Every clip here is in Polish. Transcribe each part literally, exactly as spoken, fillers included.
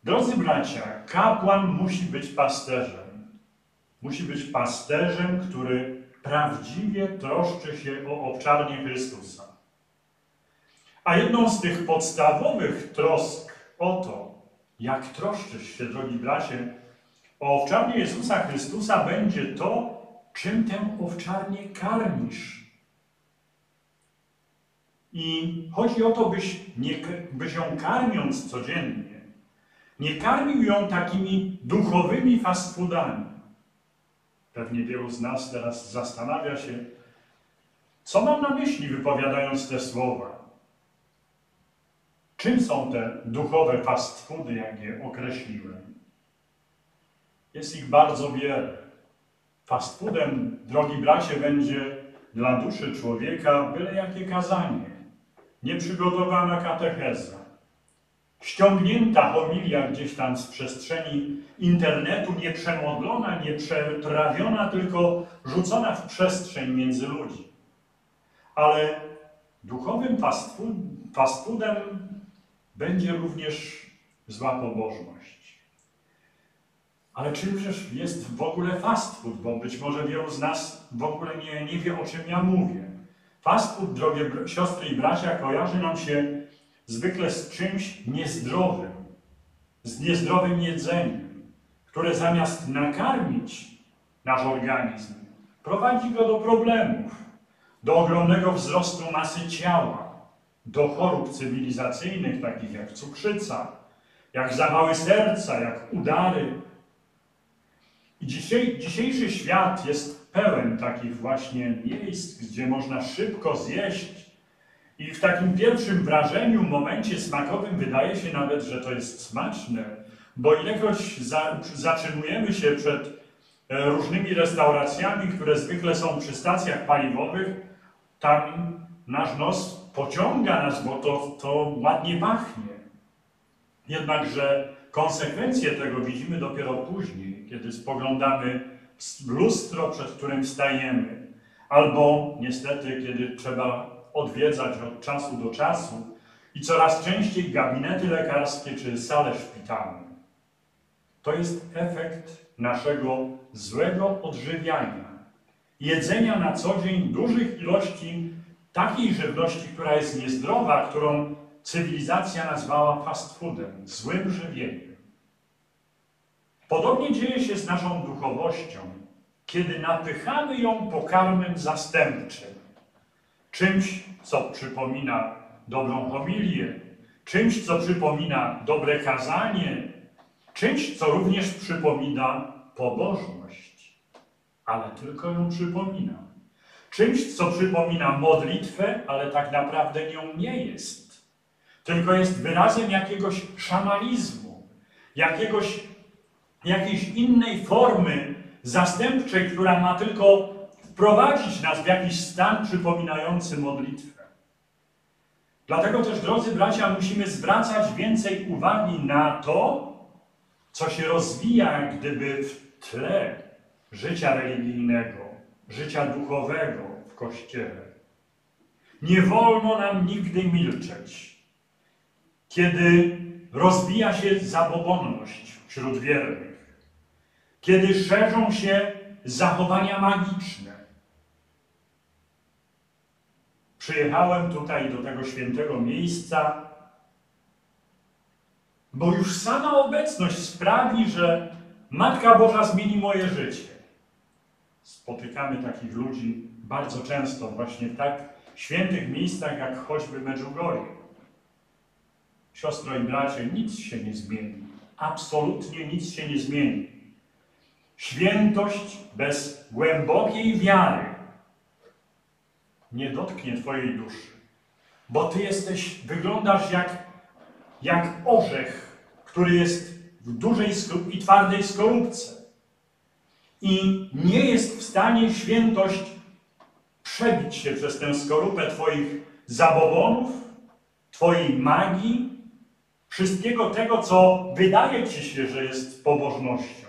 Drodzy bracia, kapłan musi być pasterzem. Musi być pasterzem, który prawdziwie troszczy się o owczarnię Chrystusa. A jedną z tych podstawowych trosk o to, jak troszczysz się, drogi bracie, o owczarnię Jezusa Chrystusa, będzie to, czym tę owczarnię karmisz. I chodzi o to, byś, nie, byś ją karmiąc codziennie, nie karmił ją takimi duchowymi fast foodami. Pewnie wielu z nas teraz zastanawia się, co mam na myśli, wypowiadając te słowa. Czym są te duchowe fast foody, jak je określiłem? Jest ich bardzo wiele. Fast foodem, drogi bracie, będzie dla duszy człowieka byle jakie kazanie, nieprzygotowana katecheza, ściągnięta homilia gdzieś tam z przestrzeni internetu, nieprzemodlona, nieprzetrawiona, tylko rzucona w przestrzeń między ludzi. Ale duchowym fast, food, fast foodem będzie również zła pobożność. Ale czymż jest w ogóle fast food? Bo być może wielu z nas w ogóle nie, nie wie, o czym ja mówię. Fast food, drogie siostry i bracia, kojarzy nam się zwykle z czymś niezdrowym, z niezdrowym jedzeniem, które zamiast nakarmić nasz organizm, prowadzi go do problemów, do ogromnego wzrostu masy ciała, do chorób cywilizacyjnych, takich jak cukrzyca, jak zawały serca, jak udary. I dzisiaj, dzisiejszy świat jest pełen takich właśnie miejsc, gdzie można szybko zjeść i w takim pierwszym wrażeniu, momencie smakowym wydaje się nawet, że to jest smaczne, bo ilekroć za, zatrzymujemy się przed e, różnymi restauracjami, które zwykle są przy stacjach paliwowych, tam nasz nos pociąga nas, bo to, to ładnie pachnie. Jednakże konsekwencje tego widzimy dopiero później, kiedy spoglądamy w lustro, przed którym stajemy, albo niestety, kiedy trzeba odwiedzać od czasu do czasu i coraz częściej gabinety lekarskie czy sale szpitalne. To jest efekt naszego złego odżywiania, jedzenia na co dzień dużych ilości takiej żywności, która jest niezdrowa, którą cywilizacja nazwała fast foodem, złym żywieniem. Podobnie dzieje się z naszą duchowością, kiedy napychamy ją pokarmem zastępczym, czymś, co przypomina dobrą homilię, czymś, co przypomina dobre kazanie, czymś, co również przypomina pobożność, ale tylko ją przypomina. Czymś, co przypomina modlitwę, ale tak naprawdę nią nie jest, tylko jest wyrazem jakiegoś szamanizmu, jakiegoś, jakiejś innej formy zastępczej, która ma tylko wprowadzić nas w jakiś stan przypominający modlitwę. Dlatego też, drodzy bracia, musimy zwracać więcej uwagi na to, co się rozwija jak gdyby w tle życia religijnego, życia duchowego w Kościele. Nie wolno nam nigdy milczeć, kiedy rozwija się zabobonność wśród wiernych, kiedy szerzą się zachowania magiczne. Przyjechałem tutaj do tego świętego miejsca, bo już sama obecność sprawi, że Matka Boża zmieni moje życie. Spotykamy takich ludzi bardzo często właśnie w tak świętych miejscach, jak choćby Medjugorje. Siostro i bracie, nic się nie zmieni. Absolutnie nic się nie zmieni. Świętość bez głębokiej wiary nie dotknie twojej duszy. Bo ty jesteś, wyglądasz jak, jak orzech, który jest w dużej i twardej skorupce. I nie jest w stanie świętość przebić się przez tę skorupę twoich zabobonów, twojej magii, wszystkiego tego, co wydaje ci się, że jest pobożnością.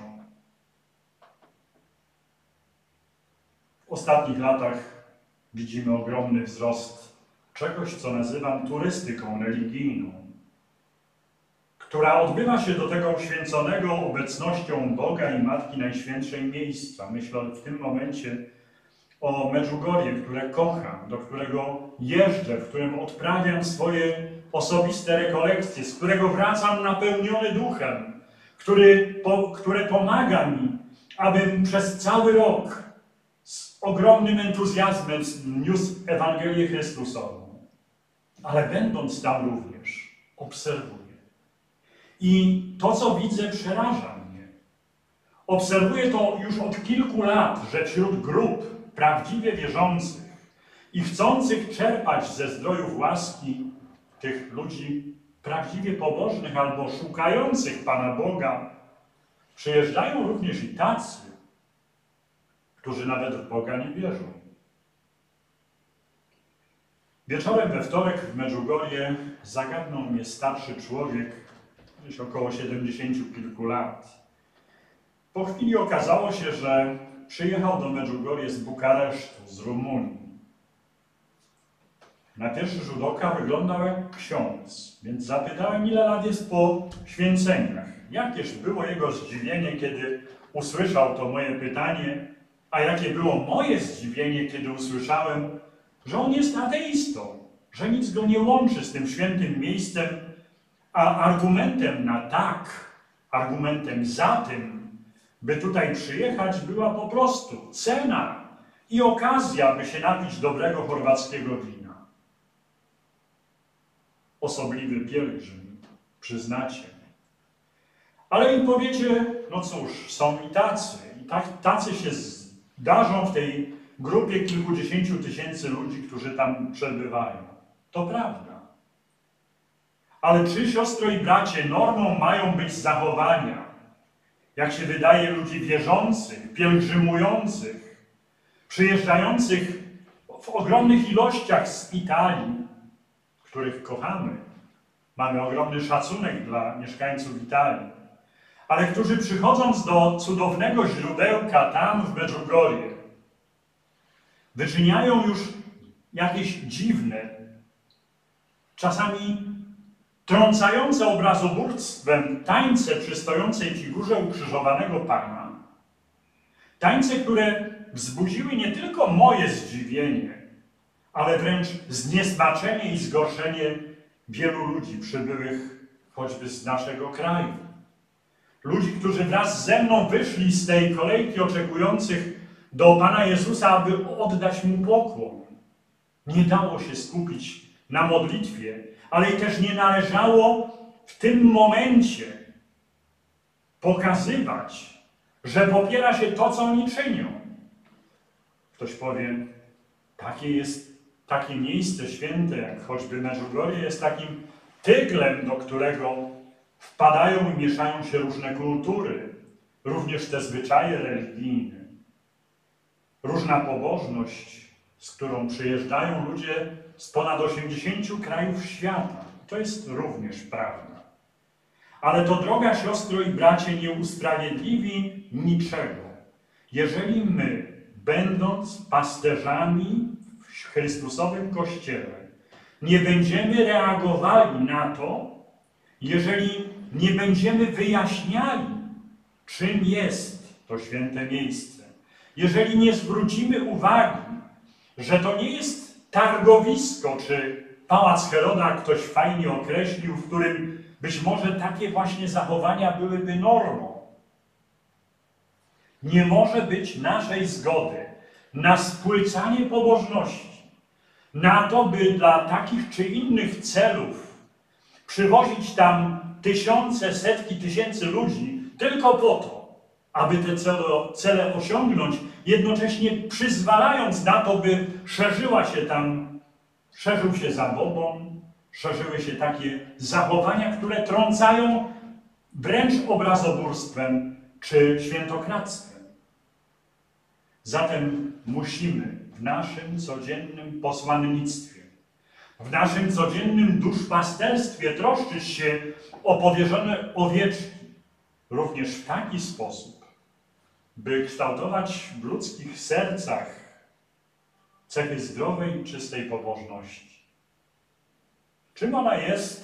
W ostatnich latach widzimy ogromny wzrost czegoś, co nazywam turystyką religijną, która odbywa się do tego uświęconego obecnością Boga i Matki Najświętszej miejsca. Myślę w tym momencie o Medjugorje, które kocham, do którego jeżdżę, w którym odprawiam swoje osobiste rekolekcje, z którego wracam napełniony duchem, który, po, które pomaga mi, abym przez cały rok z ogromnym entuzjazmem niósł Ewangelię Chrystusową. Ale będąc tam również, obserwuję. I to, co widzę, przeraża mnie. Obserwuję to już od kilku lat, że wśród grup prawdziwie wierzących i chcących czerpać ze zdrojów łaski tych ludzi prawdziwie pobożnych albo szukających Pana Boga, przyjeżdżają również i tacy, którzy nawet w Boga nie wierzą. Wieczorem we wtorek w Medjugorje zagadnął mnie starszy człowiek, gdzieś około siedemdziesięciu kilku lat. Po chwili okazało się, że przyjechał do Medjugorje z Bukaresztu, z Rumunii. Na pierwszy rzut oka wyglądał jak ksiądz, więc zapytałem, ile lat jest po święceniach. Jakież było jego zdziwienie, kiedy usłyszał to moje pytanie, a jakie było moje zdziwienie, kiedy usłyszałem, że on jest ateistą, że nic go nie łączy z tym świętym miejscem, a argumentem na tak, argumentem za tym, by tutaj przyjechać, była po prostu cena i okazja, by się napić dobrego chorwackiego wina. Osobliwy pielgrzym, przyznacie. Ale im powiecie, no cóż, są i tacy, i tak, tacy się zdarzą w tej grupie kilkudziesięciu tysięcy ludzi, którzy tam przebywają. To prawda. Ale czy, siostro i bracie, normą mają być zachowania, jak się wydaje, ludzi wierzących, pielgrzymujących, przyjeżdżających w ogromnych ilościach z Italii, których kochamy. Mamy ogromny szacunek dla mieszkańców Italii, ale którzy przychodząc do cudownego źródełka tam w Medjugorje, wyczyniają już jakieś dziwne, czasami trącające obrazoburstwem tańce przy stojącej figurze ukrzyżowanego Pana. Tańce, które wzbudziły nie tylko moje zdziwienie, ale wręcz zniesmaczenie i zgorszenie wielu ludzi przybyłych choćby z naszego kraju. Ludzi, którzy wraz ze mną wyszli z tej kolejki oczekujących do Pana Jezusa, aby oddać Mu pokłon. Nie dało się skupić na modlitwie, ale i też nie należało w tym momencie pokazywać, że popiera się to, co oni czynią. Ktoś powie, takie jest takie miejsce święte, jak choćby Medjugorje, jest takim tyglem, do którego wpadają i mieszają się różne kultury, również te zwyczaje religijne, różna pobożność, z którą przyjeżdżają ludzie z ponad osiemdziesięciu krajów świata. To jest również prawda. Ale to, droga siostro i bracie, nie usprawiedliwi niczego, jeżeli my, będąc pasterzami w Chrystusowym Kościele, nie będziemy reagowali na to, jeżeli nie będziemy wyjaśniali, czym jest to święte miejsce. Jeżeli nie zwrócimy uwagi, że to nie jest targowisko, czy pałac Heroda, jak ktoś fajnie określił, w którym być może takie właśnie zachowania byłyby normą. Nie może być naszej zgody na spłycanie pobożności, na to, by dla takich czy innych celów przywozić tam tysiące, setki tysięcy ludzi tylko po to, aby te cele, cele osiągnąć, jednocześnie przyzwalając na to, by szerzyła się tam, szerzył się zabobon, szerzyły się takie zachowania, które trącają wręcz obrazoburstwem czy świętokradztwem. Zatem musimy w naszym codziennym posłannictwie, w naszym codziennym duszpasterstwie troszczyć się o powierzone owieczki, również w taki sposób, by kształtować w ludzkich sercach cechy zdrowej i czystej pobożności. Czym ona jest,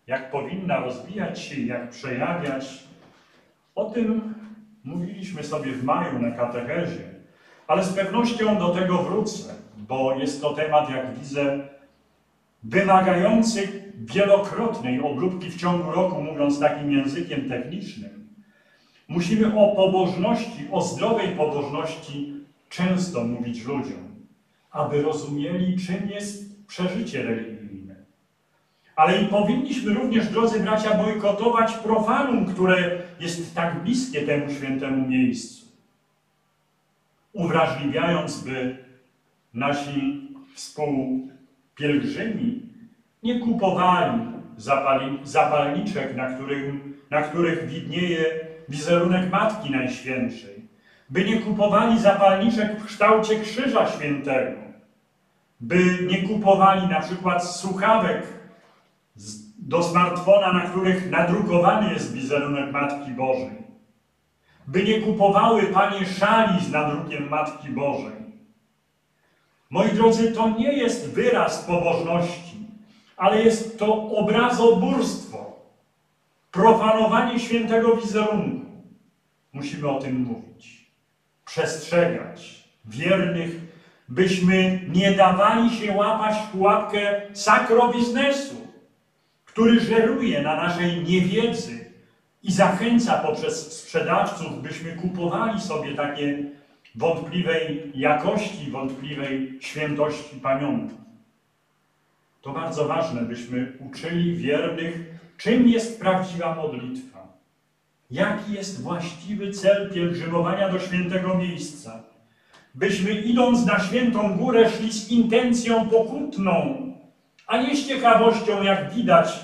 jak powinna rozwijać się i jak przejawiać, o tym mówiliśmy sobie w maju na katechezie, ale z pewnością do tego wrócę, bo jest to temat, jak widzę, wymagający wielokrotnej obróbki w ciągu roku, mówiąc takim językiem technicznym. Musimy o pobożności, o zdrowej pobożności często mówić ludziom, aby rozumieli, czym jest przeżycie religijne. Ale i powinniśmy również, drodzy bracia, bojkotować profanum, które jest tak bliskie temu świętemu miejscu, uwrażliwiając, by nasi współpielgrzymi nie kupowali zapali, zapalniczek, na, którym, na których widnieje wizerunek Matki Najświętszej, by nie kupowali zapalniczek w kształcie Krzyża Świętego, by nie kupowali na przykład słuchawek do smartfona, na których nadrukowany jest wizerunek Matki Bożej, by nie kupowały panie szali z nadrukiem Matki Bożej. Moi drodzy, to nie jest wyraz pobożności, ale jest to obrazobórstwo, profanowanie świętego wizerunku. Musimy o tym mówić, przestrzegać wiernych, byśmy nie dawali się łapać w pułapkę sakrobiznesu, który żeruje na naszej niewiedzy i zachęca poprzez sprzedawców, byśmy kupowali sobie takie wątpliwej jakości, wątpliwej świętości pamiątki. To bardzo ważne, byśmy uczyli wiernych, czym jest prawdziwa modlitwa, jaki jest właściwy cel pielgrzymowania do świętego miejsca, byśmy idąc na świętą górę szli z intencją pokutną, a nie z ciekawością, jak widać,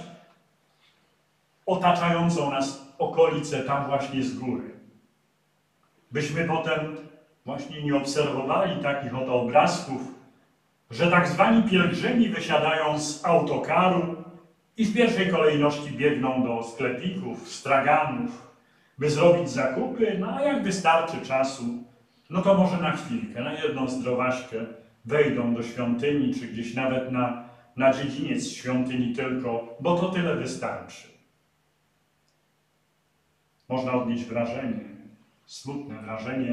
otaczającą nas okolicę tam właśnie z góry. Byśmy potem właśnie nie obserwowali takich oto obrazków, że tak zwani pielgrzymi wysiadają z autokaru i w pierwszej kolejności biegną do sklepików, straganów, by zrobić zakupy, no a jak wystarczy czasu, no to może na chwilkę, na jedną zdrowaśkę wejdą do świątyni, czy gdzieś nawet na, na dziedziniec świątyni tylko, bo to tyle wystarczy. Można odnieść wrażenie, smutne wrażenie,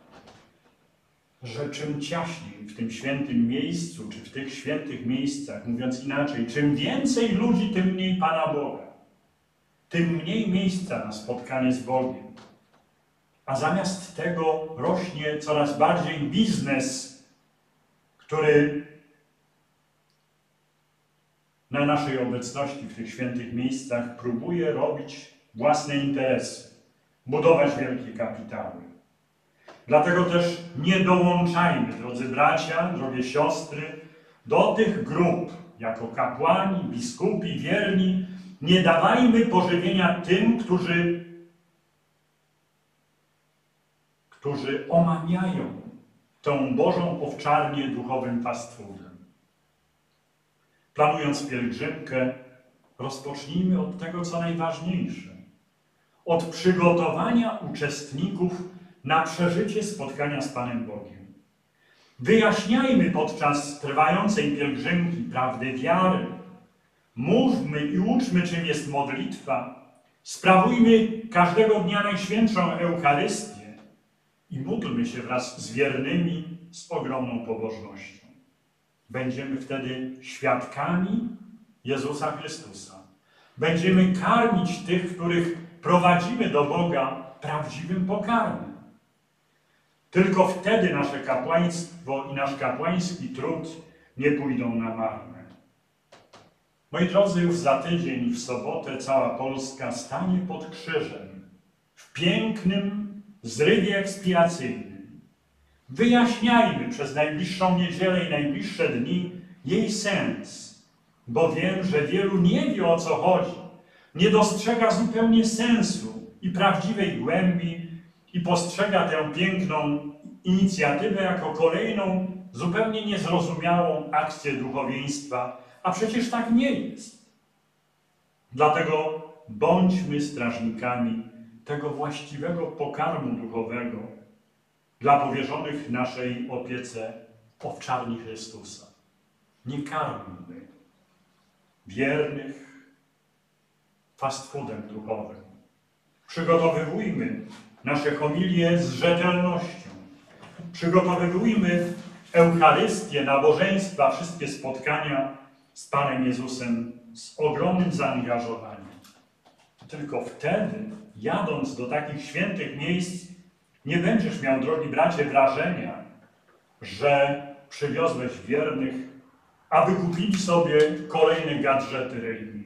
że czym ciaśniej w tym świętym miejscu, czy w tych świętych miejscach, mówiąc inaczej, czym więcej ludzi, tym mniej Pana Boga, tym mniej miejsca na spotkanie z Bogiem. A zamiast tego rośnie coraz bardziej biznes, który na naszej obecności w tych świętych miejscach próbuje robić własne interesy, budować wielkie kapitały. Dlatego też nie dołączajmy, drodzy bracia, drogie siostry, do tych grup, jako kapłani, biskupi, wierni, nie dawajmy pożywienia tym, którzy, którzy omamiają tą Bożą owczarnię duchowym fast foodem. Planując pielgrzymkę, rozpocznijmy od tego, co najważniejsze. Od przygotowania uczestników na przeżycie spotkania z Panem Bogiem. Wyjaśniajmy podczas trwającej pielgrzymki prawdy wiary. Mówmy i uczmy, czym jest modlitwa. Sprawujmy każdego dnia Najświętszą Eucharystię i módlmy się wraz z wiernymi z ogromną pobożnością. Będziemy wtedy świadkami Jezusa Chrystusa. Będziemy karmić tych, których prowadzimy do Boga prawdziwym pokarmem. Tylko wtedy nasze kapłaństwo i nasz kapłański trud nie pójdą na marne. Moi drodzy, już za tydzień w sobotę cała Polska stanie pod krzyżem w pięknym zrywie ekspiacyjnym. Wyjaśniajmy przez najbliższą niedzielę i najbliższe dni jej sens, bo wiem, że wielu nie wie, o co chodzi, nie dostrzega zupełnie sensu i prawdziwej głębi i postrzega tę piękną inicjatywę jako kolejną, zupełnie niezrozumiałą akcję duchowieństwa, a przecież tak nie jest. Dlatego bądźmy strażnikami tego właściwego pokarmu duchowego dla powierzonych naszej opiece owczarni Chrystusa. Nie karmmy wiernych fast foodem duchowym. Przygotowywujmy nasze homilie z rzetelnością. Przygotowywujmy Eucharystię, nabożeństwa, wszystkie spotkania z Panem Jezusem z ogromnym zaangażowaniem. Tylko wtedy, jadąc do takich świętych miejsc, nie będziesz miał, drogi bracie, wrażenia, że przywiozłeś wiernych, aby kupili sobie kolejne gadżety religijne.